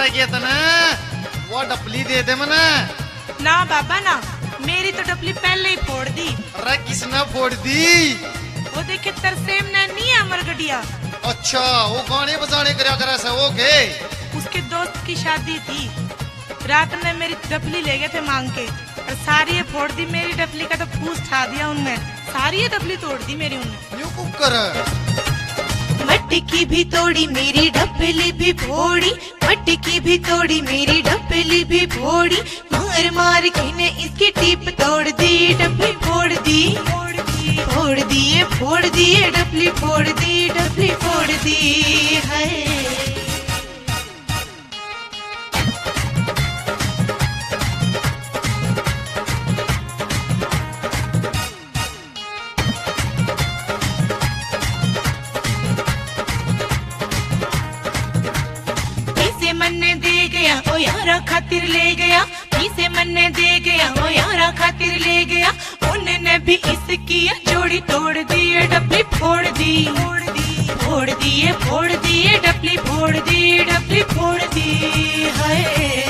गया था ना, वो डपली दे दे मना। ना बाबा ना, मेरी तो डपली पहले ही फोड़ दी। अरे किसने फोड़ दी? वो देखे तरसेम ने नहीं है अमर गढ़िया। अच्छा, वो गाने बजाने करा करा से वो के? उसके दोस्त की शादी थी, रात में मेरी डपली ले गए थे मांग के और सारी ये फोड़ दी मेरी डपली का, तो फूस छा दिया उनमें, सारी ये डपली तोड़ दी मेरी उनने। यूं कुक कर। मटकी भी तोड़ी मेरी डपली भी फोड़ी, मटकी भी तोड़ी मेरी डपली भी फोड़ी, मार मार के ने इसकी टीप तोड़ दी, डपली फोड़ दी, फोड़ दिए फोड़ दिए डपली फोड़ दी, डपली फोड़ दी है। मन्ने दे गया ओ यारा खातिर ले गया, इसे मन्ने दे गया ओ यारा खातिर ले गया, उन्होंने भी इसकी जोड़ी तोड़ दी, डपली फोड़ दी, फोड़ दिए फोड़ दिए डपली फोड़ दी, डपली फोड़ दी है।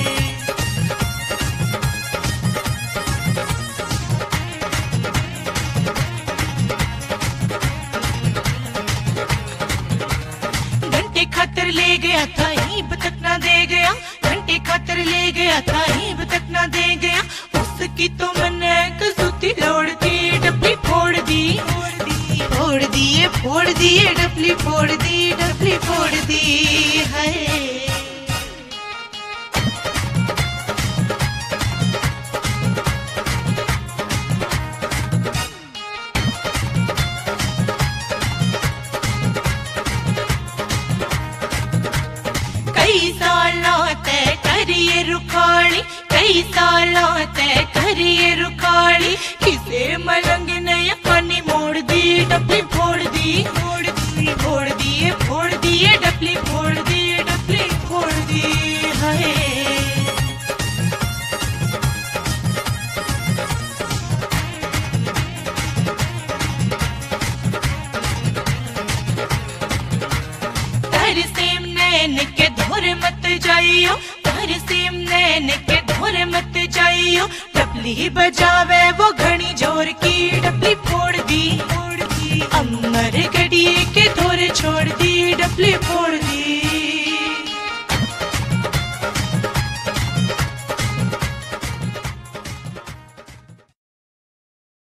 खातर ले गया था ईब तक ना दे गया, घंटे खातर ले गया था ईब तक ना दे गया, उसकी तो मैंने कसूती लोड़ दी, डपली फोड़ दी, फोड़ दिए फोड़ दिए डपली फोड़ दी, डपली फोड़ दी है। कई सालों तय करिए रुखाड़ी, कई सालों तय करिए रुखाड़ी, किसे मलंग ने पानी मोड़ दी, डपली फोड़ दी, फोड़ दिए फोड़ दिए डपली फोड़ दी, डपली फोड़ दी है। तरसेम नैन के धोरे मत जाइयो, तरसेम नैन के धोरे मत जाइयो, डपली बजावे वो घनी जोर की, डपली फोड़ दी, अमर गढ़िए के धोरे छोड़ दी, डपली फोड़ दी।